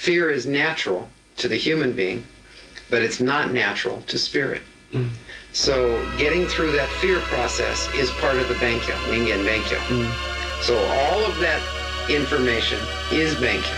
Fear is natural to the human being, but it's not natural to spirit. So getting through that fear process is part of the Bankyo, Ningen Bankyo. So all of that information is Bankyo.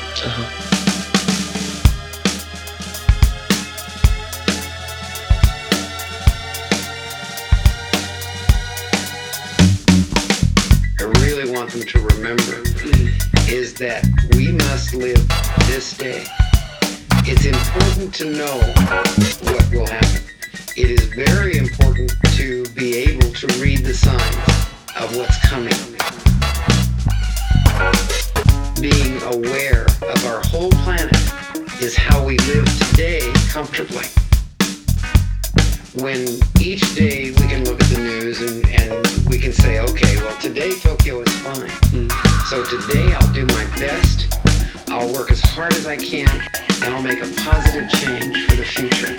I really want them to remember is that we must live this day. It's important to know what will happen. It is very important to be able to read the signs of what's coming. Being aware of our whole planet is how we live today comfortably. When each day we can look at the news and we can say, okay, well today Tokyo is fine. So today I'll do my best, I'll work as hard as I can, and I'll make a positive change for the future.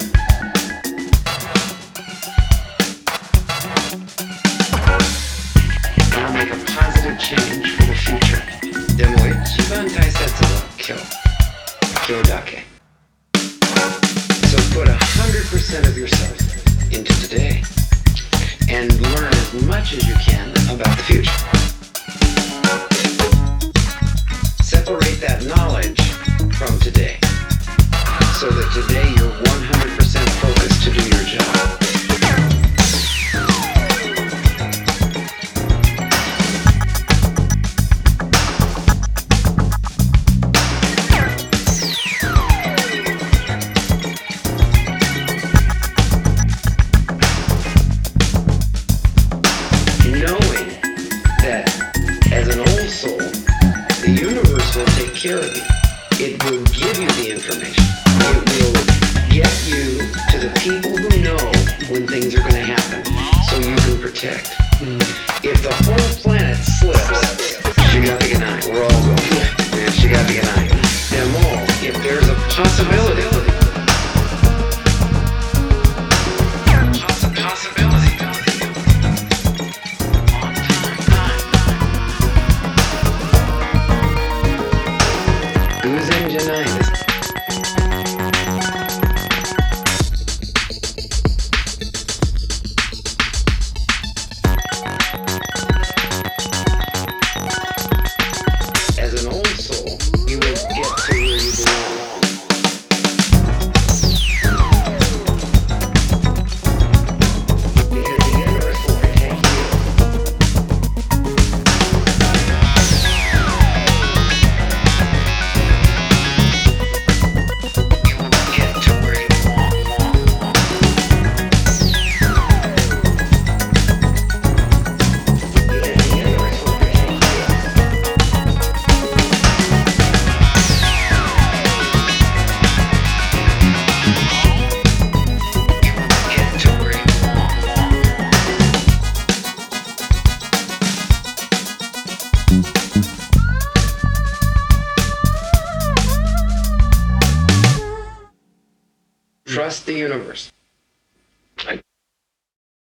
I'll make a positive change for the future. Demo ichiban taisetsu wa kyo. Kyodake. So put 100% of yourself into today and learn as much as you can about the future. Separate that knowledge from today so that today you're 100% focused to do your job. Knowing that as an old soul, the universe will take care of you. It will give you the information. It will get you to the people who know when things are going to happen so you can protect. If the whole planet slips, shigabiganai, we're all going. Shigabiganai. Demo, if there's a possibility. As an old soul, you will get to where you belong. Because the universe will protect you. You will get to where you belong. Because the universe will protect you. Trust the universe.